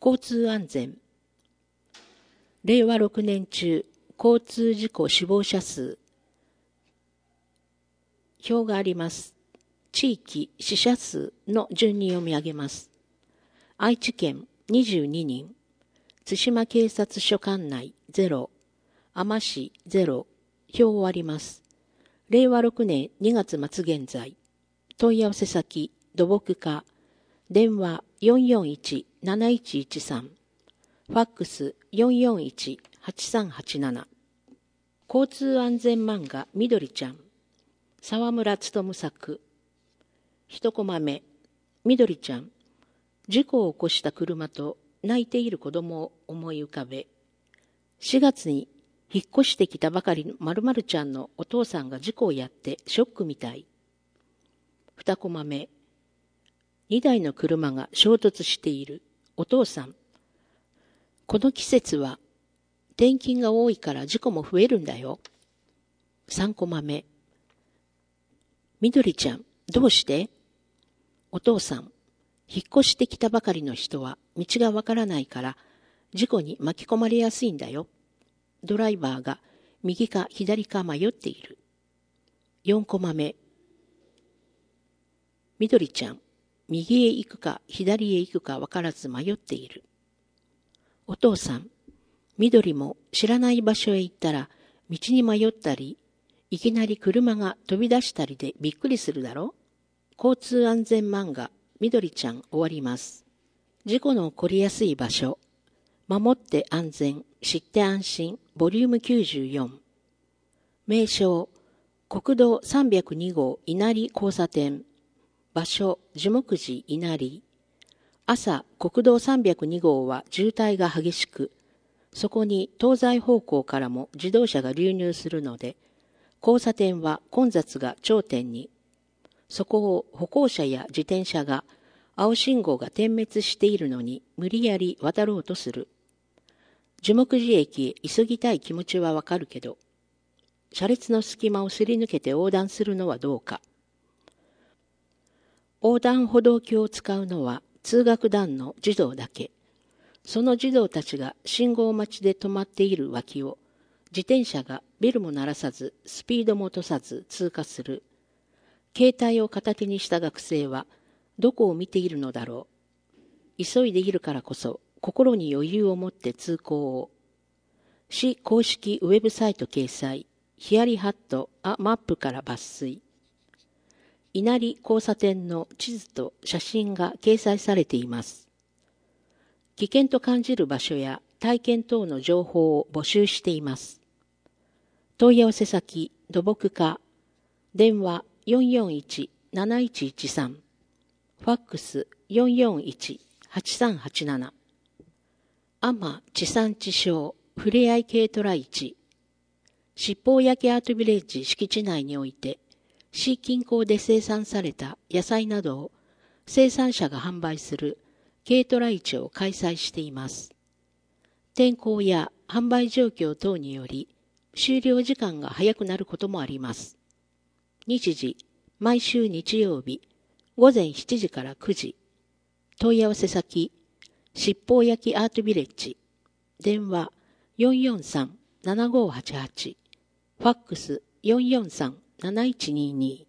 交通安全。令和6年中、交通事故死亡者数。表があります。地域死者数の順に読み上げます。愛知県22人、津島警察署管内0、海士市0、表をあります。令和6年2月末現在、問い合わせ先、土木課、電話441-7113、ファックス441-8387。交通安全漫画みどりちゃん、沢村勉作。一コマ目、みどりちゃん、事故を起こした車と泣いている子供を思い浮かべ、4月に引っ越してきたばかりの〇〇ちゃんのお父さんが事故をやってショックみたい。二コマ目、2台の車が衝突している。お父さん、この季節は転勤が多いから事故も増えるんだよ。3コマ目、みどりちゃん、どうして？お父さん、引っ越してきたばかりの人は道がわからないから事故に巻き込まれやすいんだよ。ドライバーが右か左か迷っている。4コマ目、みどりちゃん、右へ行くか左へ行くかわからず迷っている。お父さん、みどりも知らない場所へ行ったら道に迷ったり、いきなり車が飛び出したりでびっくりするだろ。交通安全漫画みどりちゃん終わります。事故の起こりやすい場所。守って安全、知って安心、ボリューム94。名称、国道302号稲荷交差点。場所、樹木寺稲荷。朝、国道302号は渋滞が激しく、そこに東西方向からも自動車が流入するので、交差点は混雑が頂点に。そこを歩行者や自転車が青信号が点滅しているのに無理やり渡ろうとする。樹木寺駅へ急ぎたい気持ちはわかるけど、車列の隙間をすり抜けて横断するのはどうか。横断歩道橋を使うのは通学団の児童だけ。その児童たちが信号待ちで止まっている脇を自転車がベルも鳴らさずスピードも落とさず通過する。携帯を片手にした学生はどこを見ているのだろう。急いでいるからこそ心に余裕を持って通行を。市公式ウェブサイト掲載、ヒヤリハットマップから抜粋。稲荷交差点の地図と写真が掲載されています。危険と感じる場所や体験等の情報を募集しています。問い合わせ先、土木課、電話441-7113、ファックス441-8387。阿摩地産地消ふれあい軽トラ市。七宝焼アートビレッジ敷地内において、市近郊で生産された野菜などを生産者が販売する軽トラ市を開催しています。天候や販売状況等により終了時間が早くなることもあります。日時、毎週日曜日、午前7時から9時。問い合わせ先、七宝焼アートビレッジ。電話443-7588。ファックス443-7122。